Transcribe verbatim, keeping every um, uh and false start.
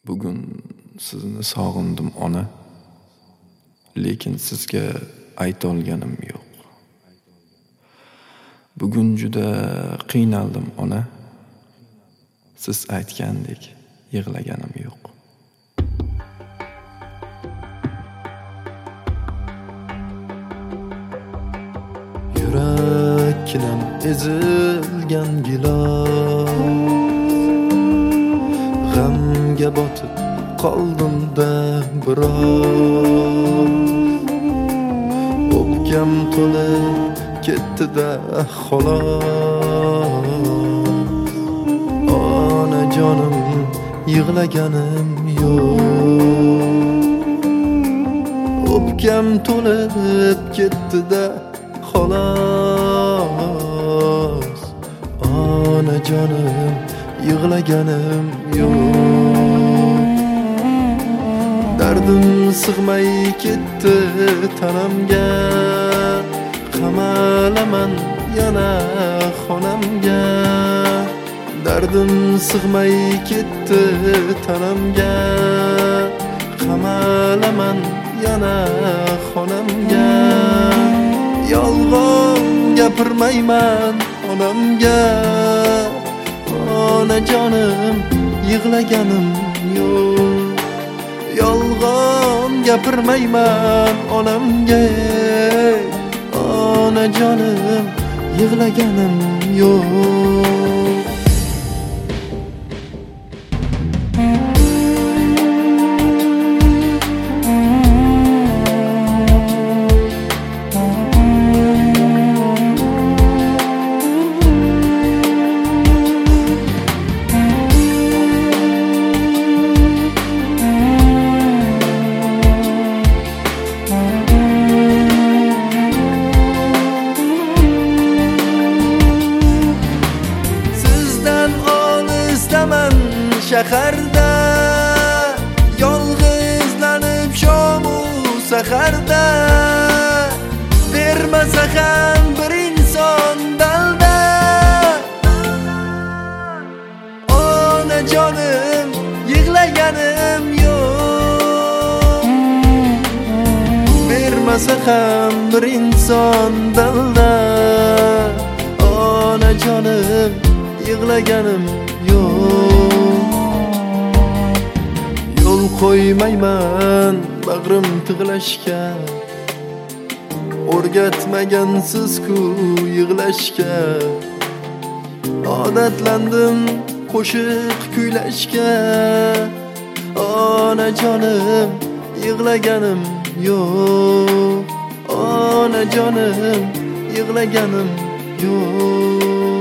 Bugun sizni sog'indim ona, lekin sizga ayta olganim yo'q. Bugun juda qiynaldim ona, siz aytgandek yig'laganim yo'q. Yurakkinam ezilgan gilos, g'amga botib qoldim-da biroz. O'pkam to'lib ketdi-da xolos. Onajonim yig'laganim yo'q. O'pkam to'lib ketdi-da xolos. Onajonim yig'laganim yo'q. Dardim sig'may ketdi tanamga, qamalaman yana xonamga. Dardim sig'may ketdi tanamga, qamalaman yana xonamga. Yolg'on gapirmayman onamga, onajonim yig'laganim yo'q. Yolg'on gapirmayman onamga, onajonim yig'laganim yo'q. Shaharda yolg'izlanib shomu saharda, bermasa ham bir inson dalda. Onajonim yig'laganim yo'q. Bermasa ham bir inson dalda. Onajonim yig'laganim yo'q. Yo'l qo'ymayman bag'rim tig'lashga, o'rgatmagansiz-ku yig'lashga. Odatlandim qo'shiq kuylashga, onajonim yig'laganim yo'q. Onajonim yig'laganim yo'q.